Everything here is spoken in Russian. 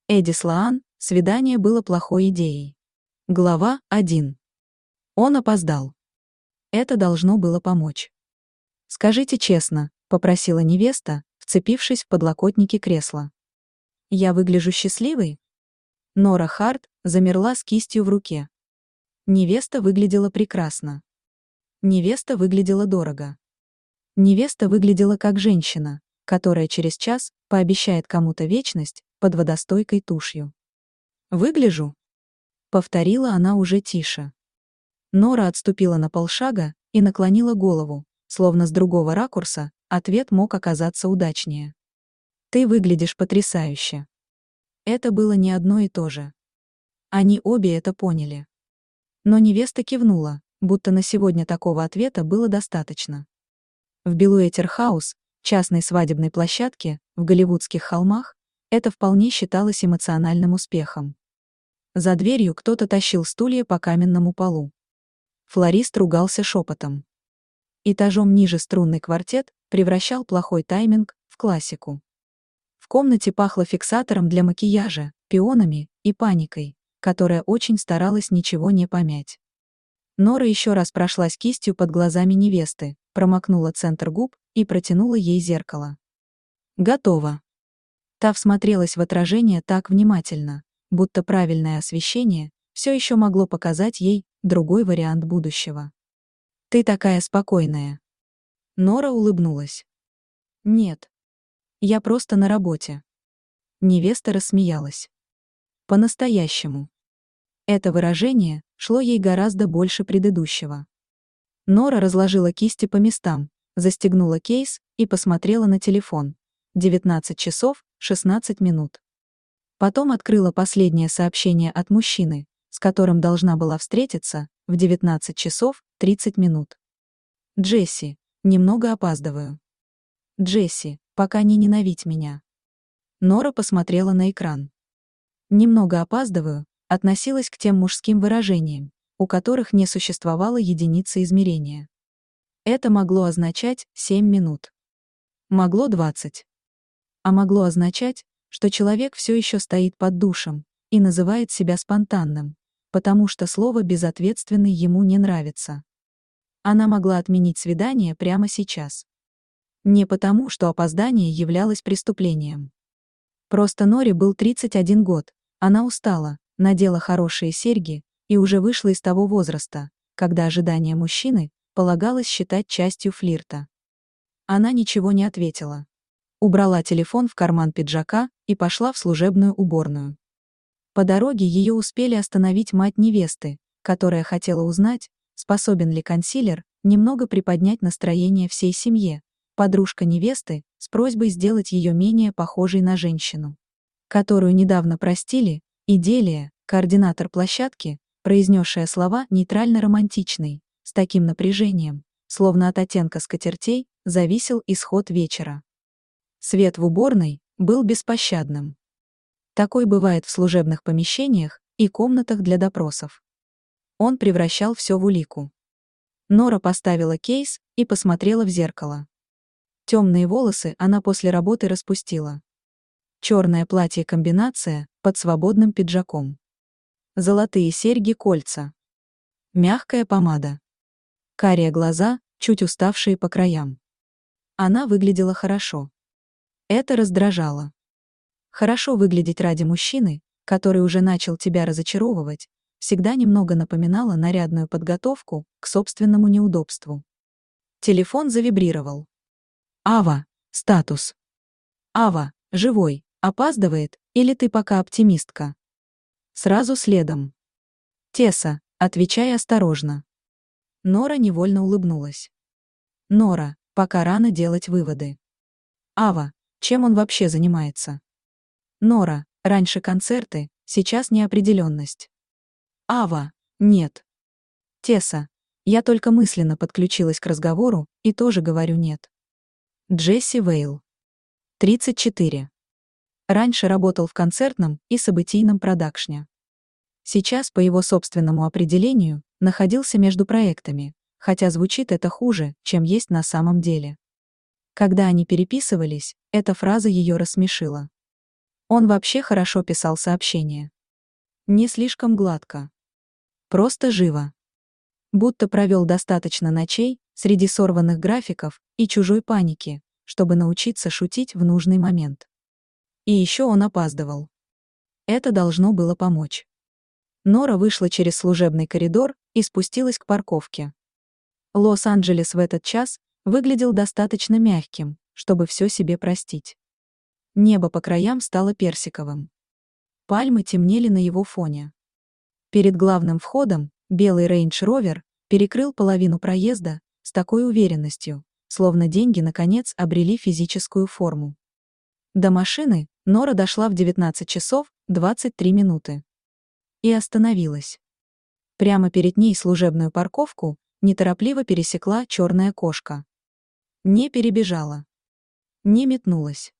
Эдди Слоан, свидание было плохой идеей. Глава 1. Он опоздал. Это должно было помочь. «Скажите честно», — попросила невеста, вцепившись в подлокотники кресла. «Я выгляжу счастливой?» Нора Харт замерла с кистью в руке. Невеста выглядела прекрасно. Невеста выглядела дорого. Невеста выглядела как женщина, которая через час пообещает кому-то вечность под водостойкой тушью. «Выгляжу?» — повторила она уже тише. Нора отступила на полшага и наклонила голову, словно с другого ракурса ответ мог оказаться удачнее. «Ты выглядишь потрясающе». Это было не одно и то же. Они обе это поняли. Но невеста кивнула, будто на сегодня такого ответа было достаточно. В Белуэтер-хаус, частной свадебной площадке, в Голливудских холмах, это вполне считалось эмоциональным успехом. За дверью кто-то тащил стулья по каменному полу. Флорист ругался шепотом. Этажом ниже струнный квартет превращал плохой тайминг в классику. В комнате пахло фиксатором для макияжа, пионами и паникой, которая очень старалась ничего не помять. Нора еще раз прошлась кистью под глазами невесты, промокнула центр губ и протянула ей зеркало. «Готово». Та всмотрелась в отражение так внимательно, будто правильное освещение все еще могло показать ей другой вариант будущего. «Ты такая спокойная». Нора улыбнулась. «Нет. Я просто на работе». Невеста рассмеялась. По-настоящему. Это выражение шло ей гораздо больше предыдущего. Нора разложила кисти по местам, застегнула кейс и посмотрела на телефон. 19 часов 16 минут. Потом открыла последнее сообщение от мужчины, с которым должна была встретиться, в 19 часов 30 минут. «Джесси, немного опаздываю». «Джесси, пока не ненавидь меня». Нора посмотрела на экран. «Немного опаздываю» относилась к тем мужским выражениям, у которых не существовало единицы измерения. Это могло означать 7 минут. Могло 20. А могло означать, что человек все еще стоит под душем и называет себя спонтанным, потому что слово «безответственный» ему не нравится. Она могла отменить свидание прямо сейчас. Не потому, что опоздание являлось преступлением. Просто Норе был 31 год, она устала, надела хорошие серьги и уже вышла из того возраста, когда ожидание мужчины полагалось считать частью флирта. Она ничего не ответила. Убрала телефон в карман пиджака и пошла в служебную уборную. По дороге ее успели остановить мать невесты, которая хотела узнать, способен ли консилер немного приподнять настроение всей семье, подружка невесты с просьбой сделать ее менее похожей на женщину, которую недавно простили, и Делия, координатор площадки, произнесшая слова нейтрально-романтичный, с таким напряжением, словно от оттенка скатертей зависел исход вечера. Свет в уборной был беспощадным. Такой бывает в служебных помещениях и комнатах для допросов. Он превращал все в улику. Нора поставила кейс и посмотрела в зеркало. Темные волосы она после работы распустила. Черное платье-комбинация под свободным пиджаком. Золотые серьги-кольца. Мягкая помада. Карие глаза, чуть уставшие по краям. Она выглядела хорошо. Это раздражало. Хорошо выглядеть ради мужчины, который уже начал тебя разочаровывать, всегда немного напоминало нарядную подготовку к собственному неудобству. Телефон завибрировал. «Ава, статус». «Ава, живой, опаздывает, или ты пока оптимистка?» Сразу следом. «Теса, отвечай осторожно». Нора невольно улыбнулась. «Нора, пока рано делать выводы». «Ава, чем он вообще занимается?» «Нора, раньше концерты, сейчас неопределенность». «Ава, нет». «Теса, я только мысленно подключилась к разговору и тоже говорю нет». Джесси Вейл. 34. Раньше работал в концертном и событийном продакшне. Сейчас, по его собственному определению, находился между проектами, хотя звучит это хуже, чем есть на самом деле. Когда они переписывались, эта фраза ее рассмешила. Он вообще хорошо писал сообщения. Не слишком гладко. Просто живо. Будто провел достаточно ночей среди сорванных графиков и чужой паники, чтобы научиться шутить в нужный момент. И еще он опаздывал. Это должно было помочь. Нора вышла через служебный коридор и спустилась к парковке. Лос-Анджелес в этот час выглядел достаточно мягким, чтобы все себе простить. Небо по краям стало персиковым. Пальмы темнели на его фоне. Перед главным входом белый рейндж-ровер перекрыл половину проезда с такой уверенностью, словно деньги наконец обрели физическую форму. До машины Нора дошла в 19 часов 23 минуты. И остановилась. Прямо перед ней служебную парковку неторопливо пересекла черная кошка. Не перебежала. Не метнулась.